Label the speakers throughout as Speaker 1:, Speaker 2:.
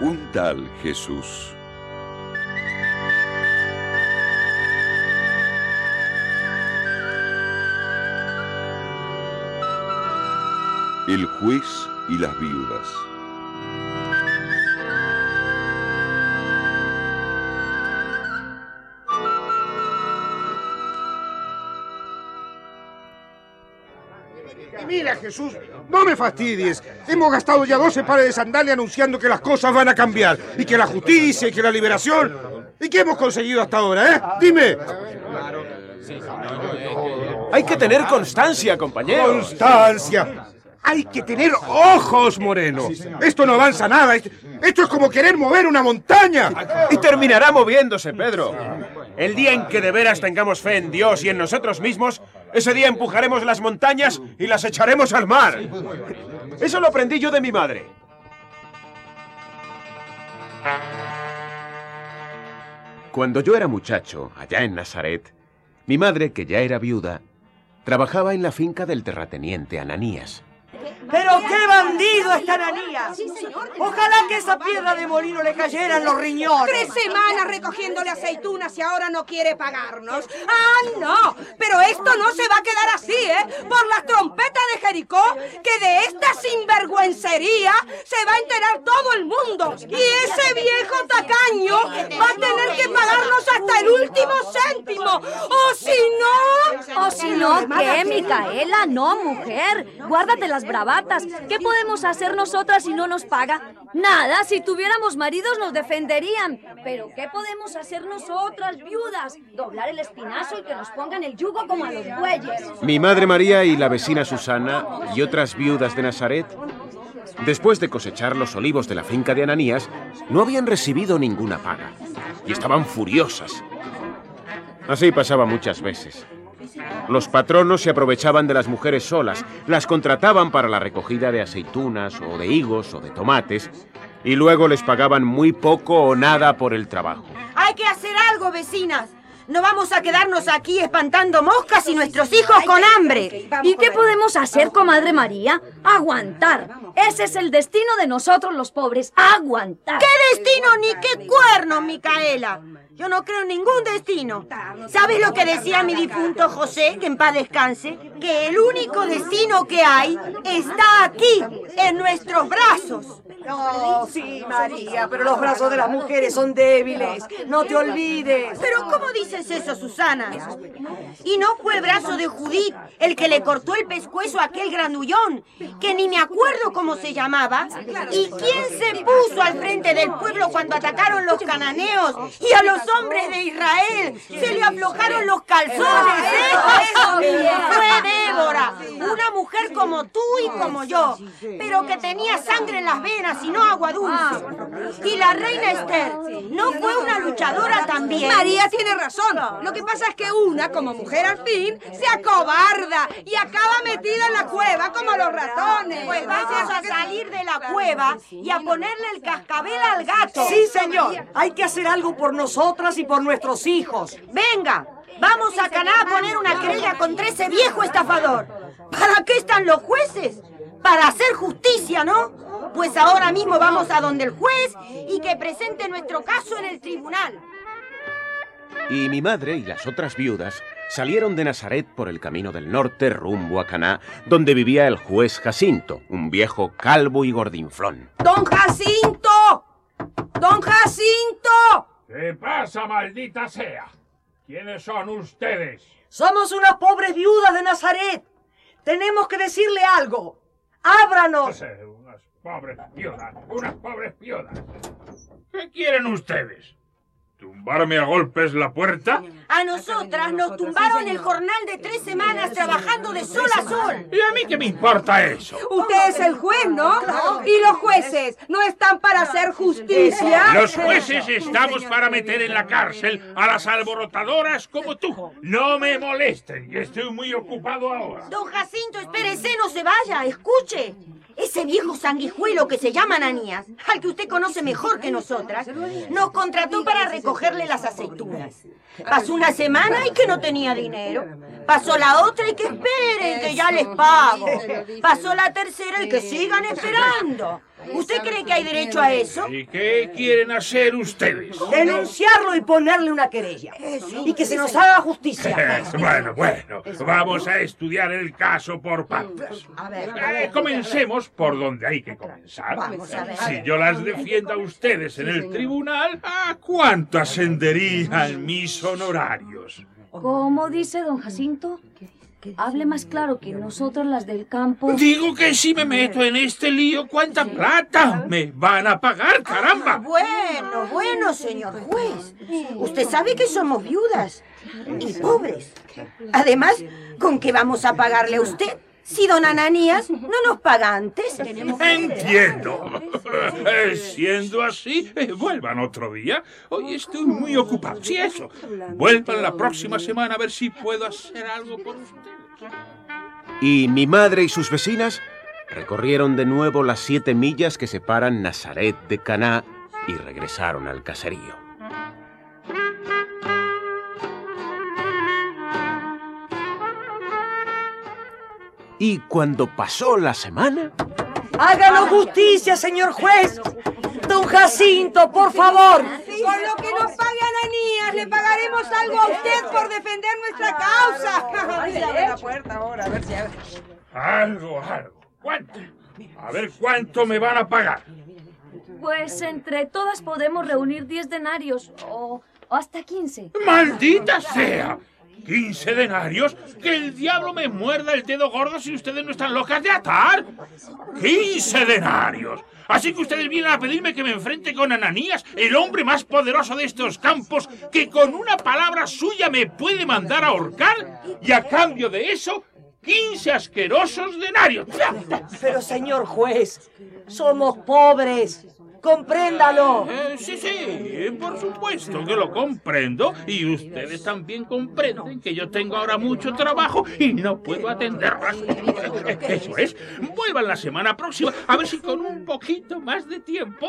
Speaker 1: Un tal Jesús. El juez y las viudas.
Speaker 2: Mira, Jesús, no me fastidies. Hemos gastado ya 12 pares de sandalias anunciando que las cosas van a cambiar. Y que la justicia, y que la liberación. ¿Y qué hemos conseguido hasta ahora, eh? Dime.
Speaker 3: Hay que tener constancia, compañero.
Speaker 2: Constancia. Hay que tener ojos, Moreno. Esto no avanza nada. Esto es como querer mover una montaña.
Speaker 3: Y terminará moviéndose, Pedro. El día en que de veras tengamos fe en Dios y en nosotros mismos, ese día empujaremos las montañas y las echaremos al mar. Eso lo aprendí yo de mi madre. Cuando yo era muchacho, allá en Nazaret, mi madre, que ya era viuda, trabajaba en la finca del terrateniente Ananías.
Speaker 4: ¡Pero qué bandido está Ananías! Ojalá que esa piedra de molino le cayera en los riñones.
Speaker 5: 3 semanas recogiéndole aceitunas y ahora no quiere pagarnos. ¡Ah, no! Pero esto no se va a quedar así, ¿eh? Por las trompetas de Jericó, que de esta sinvergüencería se va a enterar todo el mundo. Y ese viejo tacaño va a tener que pagarnos hasta el último céntimo. ¡O si no!
Speaker 6: ¿O si no qué, Micaela? No, mujer. Guárdate las bravatas. ¿Qué podemos hacer nosotras si no nos paga? Nada, si tuviéramos maridos nos defenderían. Pero ¿qué podemos hacer nosotras, viudas? Doblar el espinazo y que nos pongan el yugo como a los bueyes.
Speaker 3: Mi madre María y la vecina Susana y otras viudas de Nazaret, después de cosechar los olivos de la finca de Ananías, no habían recibido ninguna paga y estaban furiosas. Así pasaba muchas veces. Los patronos se aprovechaban de las mujeres solas, las contrataban para la recogida de aceitunas o de higos o de tomates y luego les pagaban muy poco o nada por el trabajo.
Speaker 4: Hay que hacer algo, vecinas. No vamos a quedarnos aquí espantando moscas y nuestros hijos con hambre.
Speaker 6: ¿Y qué podemos hacer, comadre María? Aguantar. Ese es el destino de nosotros los pobres, aguantar.
Speaker 4: ¿Qué destino ni qué cuernos, Micaela? Yo no creo en ningún destino. ¿Sabes lo que decía mi difunto José, que en paz descanse? Que el único destino que hay está aquí, en nuestros brazos.
Speaker 7: Oh, sí, María, pero los brazos de las mujeres son débiles. No te olvides.
Speaker 4: ¿Pero cómo dices eso, Susana? ¿Y no fue el brazo de Judith el que le cortó el pescuezo a aquel grandullón, que ni me acuerdo cómo se llamaba? ¿Y quién se puso al frente del pueblo cuando atacaron los cananeos y a los hombres de Israel se le aflojaron los calzones? Fue Débora, una mujer como tú y como yo, pero que tenía sangre en las venas y no agua dulce. Y la reina Esther, ¿no fue una luchadora también?
Speaker 5: María tiene razón. Lo que pasa es que una, como mujer al fin, se acobarda y acaba metida en la cueva como los ratones.
Speaker 4: Pues vamos a salir de la cueva y a ponerle el cascabel al gato.
Speaker 7: Sí, señor. Hay que hacer algo por nosotras y por nuestros hijos.
Speaker 4: Venga, vamos a Caná a poner una querella contra ese viejo estafador. ¿Para qué están los jueces? Para hacer justicia, ¿no? Pues ahora mismo vamos a donde el juez y que presente nuestro caso en el tribunal.
Speaker 3: Y mi madre y las otras viudas salieron de Nazaret por el camino del norte rumbo a Caná, donde vivía el juez Jacinto, un viejo calvo y gordinflón.
Speaker 5: ¡Don Jacinto! ¡Don Jacinto!
Speaker 8: ¿Qué pasa, maldita sea? ¿Quiénes son ustedes?
Speaker 7: Somos unas pobres viudas de Nazaret. Tenemos que decirle algo. ¡Ábranos!
Speaker 8: Unas pobres viudas, unas pobres viudas. ¿Qué quieren ustedes? ¿Tumbarme a golpes la puerta?
Speaker 4: A nosotras nos tumbaron el jornal de 3 semanas trabajando de sol a sol.
Speaker 8: ¿Y a mí qué me importa eso?
Speaker 5: Usted es el juez, ¿no? ¿Y los jueces no están para hacer justicia?
Speaker 8: Los jueces estamos para meter en la cárcel a las alborotadoras como tú. No me molesten, que estoy muy ocupado ahora.
Speaker 4: Don Jacinto, espérese, no se vaya, escuche. Ese viejo sanguijuelo que se llama Ananías, al que usted conoce mejor que nosotras, nos contrató para recogerle las aceitunas. Pasó una semana y que no tenía dinero. Pasó la otra y que esperen, que ya les pago. Pasó la tercera y que sigan esperando. ¿Usted cree que hay derecho a eso?
Speaker 8: ¿Y qué quieren hacer ustedes?
Speaker 7: Denunciarlo y ponerle una querella. Y que se nos haga justicia.
Speaker 8: Bueno, vamos a estudiar el caso por partes. Comencemos por donde hay que comenzar. Si yo las defiendo a ustedes en el tribunal, ¿a cuánto ascenderían mis honorarios?
Speaker 6: ¿Cómo dice don Jacinto? Hable más claro que nosotros las del campo.
Speaker 8: Digo que si me meto en este lío, ¿cuánta plata me van a pagar, caramba?
Speaker 4: Bueno, señor juez. Usted sabe que somos viudas y pobres. Además, ¿con qué vamos a pagarle a usted? Si don Ananías no nos paga antes.
Speaker 8: Entiendo. Siendo así, vuelvan otro día. Hoy estoy muy ocupado. Sí, eso. Vuelvan la próxima semana a ver si puedo hacer algo por ustedes.
Speaker 3: Y mi madre y sus vecinas recorrieron de nuevo las 7 millas que separan Nazaret de Caná y regresaron al caserío. Y cuando pasó la semana...
Speaker 7: ¡Háganos justicia, señor juez! ¡Don Jacinto, por favor!
Speaker 5: Con lo que nos pague Ananías, le pagaremos algo a usted por defender nuestra causa. Abre la puerta ahora, a ver si abre.
Speaker 8: Algo. ¿Cuánto? A ver cuánto me van a pagar.
Speaker 6: Pues entre todas podemos reunir 10 denarios o hasta 15.
Speaker 8: ¡Maldita sea! ¿15 denarios? ¡Que el diablo me muerda el dedo gordo si ustedes no están locas de atar! ¡15 denarios! Así que ustedes vienen a pedirme que me enfrente con Ananías, el hombre más poderoso de estos campos, que con una palabra suya me puede mandar a ahorcar, y a cambio de eso, 15 asquerosos denarios.
Speaker 7: Pero, señor juez, somos pobres. ¡Compréndalo!
Speaker 8: Sí, por supuesto que lo comprendo. Y ustedes también comprenden que yo tengo ahora mucho trabajo y no puedo atenderlas. Eso es. Vuelvan la semana próxima a ver si con un poquito más de tiempo.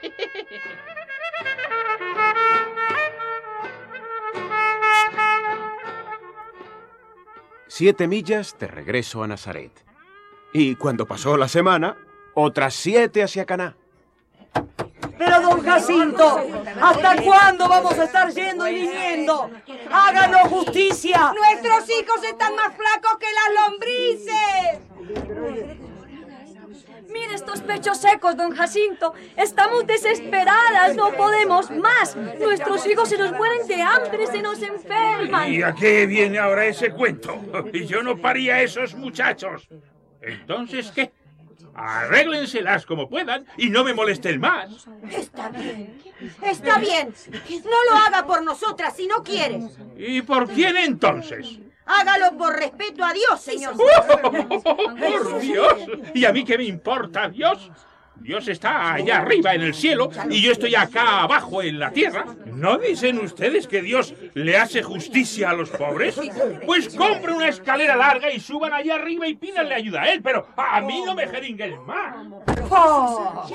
Speaker 3: 7 millas de regreso a Nazaret. Y cuando pasó la semana, otras 7 hacia Caná.
Speaker 7: Pero, don Jacinto, ¿hasta cuándo vamos a estar yendo y viniendo? ¡Háganos justicia!
Speaker 5: ¡Nuestros hijos están más flacos que las lombrices!
Speaker 6: Mire estos pechos secos, don Jacinto. Estamos desesperadas, no podemos más. Nuestros hijos se nos mueren de hambre, se nos enferman.
Speaker 8: ¿Y a qué viene ahora ese cuento? Y yo no paría a esos muchachos. ¿Entonces qué? Arréglenselas como puedan y no me molesten más.
Speaker 4: Está bien. No lo haga por nosotras si no quiere.
Speaker 8: ¿Y por quién entonces?
Speaker 4: Hágalo por respeto a Dios, señor.
Speaker 8: ¡Por Dios! ¿Y a mí qué me importa Dios? Dios está allá arriba en el cielo y yo estoy acá abajo en la tierra. ¿No dicen ustedes que Dios le hace justicia a los pobres? Pues compren una escalera larga y suban allá arriba y pídanle ayuda a él, pero a mí no me jeringuen más.
Speaker 7: ¡Oh!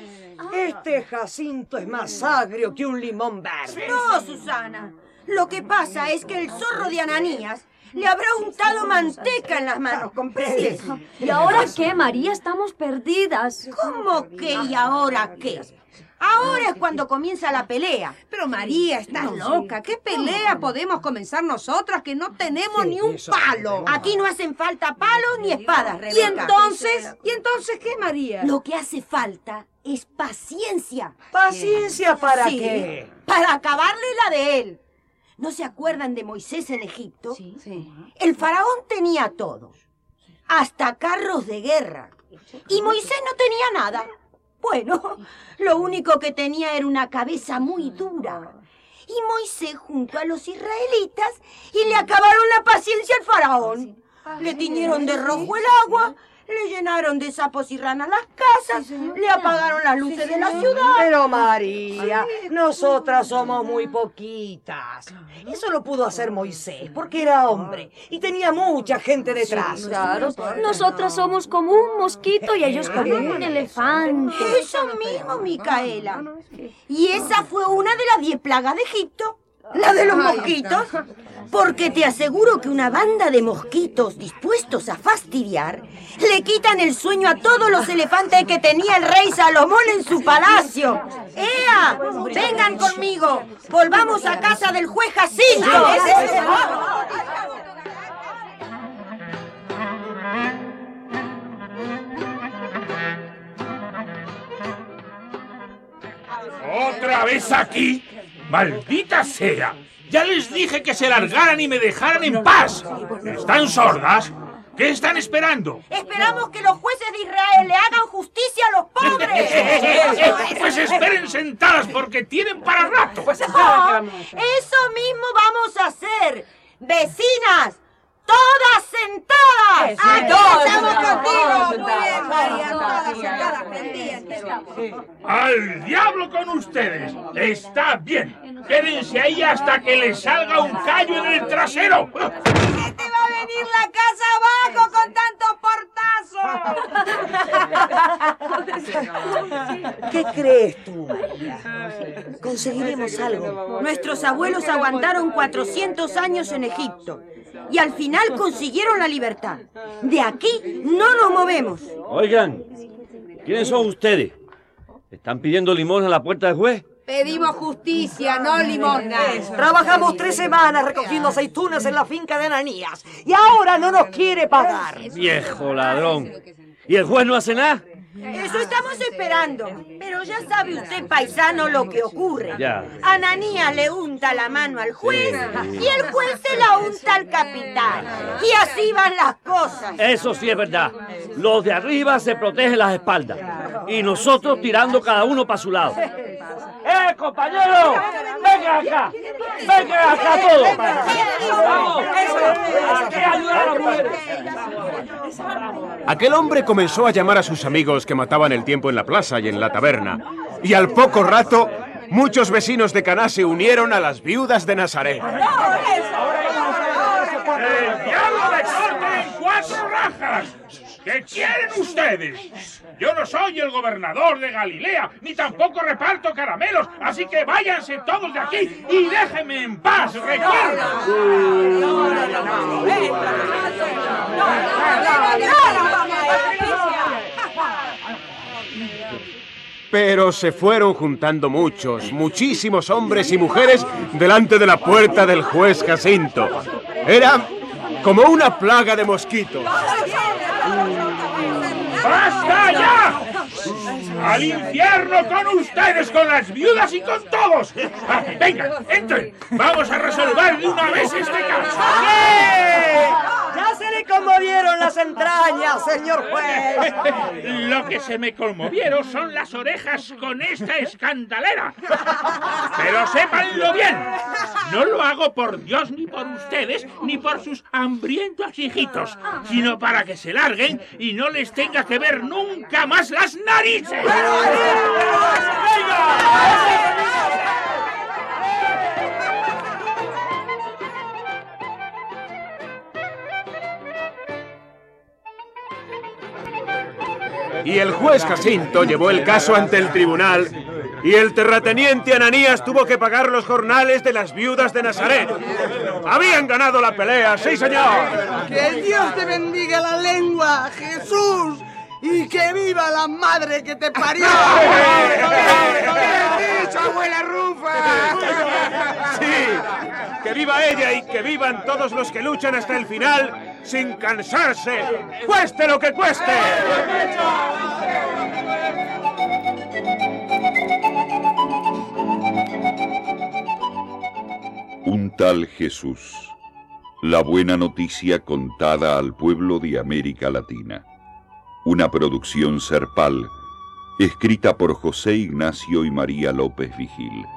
Speaker 7: Este Jacinto es más agrio que un limón verde.
Speaker 4: No, Susana. Lo que pasa es que el zorro de Ananías le habrá untado manteca en las manos, ¿comprendes?
Speaker 6: ¿Y ahora qué, María? Estamos perdidas.
Speaker 4: ¿Cómo que y ahora qué? Ahora es cuando comienza la pelea.
Speaker 5: Pero María, estás loca. ¿Qué pelea podemos comenzar nosotras que no tenemos ni un palo?
Speaker 4: Aquí no hacen falta palos ni espadas, Rebeca.
Speaker 5: ¿Y entonces qué, María?
Speaker 4: Lo que hace falta es paciencia.
Speaker 7: ¿Paciencia para
Speaker 4: Sí,
Speaker 7: qué?
Speaker 4: para acabarle la de él. ¿No se acuerdan de Moisés en Egipto?
Speaker 5: Sí.
Speaker 4: El faraón tenía todo, hasta carros de guerra. Y Moisés no tenía nada. Bueno, lo único que tenía era una cabeza muy dura. Y Moisés junto a los israelitas y le acabaron la paciencia al faraón. Le tiñeron de rojo el agua, le llenaron de sapos y ranas las casas, le apagaron las luces de la ciudad.
Speaker 7: Pero María, nosotras somos muy poquitas. Eso lo pudo hacer Moisés, porque era hombre y tenía mucha gente detrás.
Speaker 6: Claro, nosotras somos como un mosquito y ellos como un elefante.
Speaker 4: Eso mismo, Micaela. Y esa fue una de las 10 plagas de Egipto. ¿La de los mosquitos? Porque te aseguro que una banda de mosquitos dispuestos a fastidiar le quitan el sueño a todos los elefantes que tenía el rey Salomón en su palacio. ¡Ea! ¡Vengan conmigo! ¡Volvamos a casa del juez Jacinto!
Speaker 8: ¿Otra vez aquí? ¡Maldita sea! Ya les dije que se largaran y me dejaran en paz. ¿Están sordas? ¿Qué están esperando?
Speaker 4: Esperamos que los jueces de Israel le hagan justicia a los pobres.
Speaker 8: Pues esperen sentadas porque tienen para rato.
Speaker 4: Eso mismo vamos a hacer. Vecinas, todas sentadas.
Speaker 5: Aquí estamos contigo. Muy bien, María. Todas sentadas, pendientes.
Speaker 8: ¡Al diablo con ustedes! ¡Está bien! ¡Quédense ahí hasta que les salga un callo en el trasero!
Speaker 5: ¿Qué te va a venir la casa abajo con tantos portazos?
Speaker 7: ¿Qué crees tú, María? Conseguiremos algo.
Speaker 4: Nuestros abuelos aguantaron 400 años en Egipto y al final consiguieron la libertad. De aquí no nos movemos.
Speaker 9: Oigan, ¿quiénes son ustedes? ¿Están pidiendo limosna a la puerta del juez?
Speaker 5: Pedimos justicia, no limosna.
Speaker 7: Trabajamos 3 semanas recogiendo aceitunas en la finca de Ananías y ahora no nos quiere pagar.
Speaker 9: Viejo ladrón. ¿Y el juez no hace nada?
Speaker 4: Eso estamos esperando. Pero ya sabe usted, paisano, lo que ocurre.
Speaker 9: Ya.
Speaker 4: Ananías le unta la mano al juez y el juez se la unta al capitán. Y así van las cosas.
Speaker 9: Eso sí es verdad. Los de arriba se protegen las espaldas y nosotros tirando cada uno para su lado. Compañeros! ¡Vengan acá! ¡Vengan acá todos! ¡Vamos! ¡Aquí ayudar a las mujeres!
Speaker 3: Aquel hombre comenzó a llamar a sus amigos que mataban el tiempo en la plaza y en la taberna. Y al poco rato, muchos vecinos de Caná se unieron a las viudas de Nazaret.
Speaker 8: ¡El diablo me corte en 4 rajas! ¿Qué quieren ustedes? Yo no soy el gobernador de Galilea, ni tampoco reparto caramelos, así que váyanse todos de aquí y déjenme en paz, recuerden.
Speaker 3: Pero se fueron juntando muchísimos hombres y mujeres delante de la puerta del juez Jacinto. Era como una plaga de mosquitos.
Speaker 8: ¡Basta ya! ¡Al infierno con ustedes, con las viudas y con todos! ¡Venga, entren! ¡Vamos a resolver de una vez este caso!
Speaker 7: ¡Ya se le conmovieron las entrañas, señor juez!
Speaker 8: Lo que se me conmovieron son las orejas con esta escandalera. Pero sépanlo bien, no lo hago por Dios, ni por ustedes, ni por sus hambrientos hijitos, sino para que se larguen y no les tenga que ver nunca más las narices.
Speaker 3: Y el juez Jacinto llevó el caso ante el tribunal y el terrateniente Ananías tuvo que pagar los jornales de las viudas de Nazaret. Habían ganado la pelea, sí señor.
Speaker 10: ¡Que Dios te bendiga la lengua, Jesús! ¡Y que viva la madre que te parió!
Speaker 2: ¡Bien dicho, abuela Rufa!
Speaker 3: Sí, que viva ella y que vivan todos los que luchan hasta el final sin cansarse, cueste lo que cueste.
Speaker 1: Un tal Jesús. La buena noticia contada al pueblo de América Latina. Una producción Serpal, escrita por José Ignacio y María López Vigil.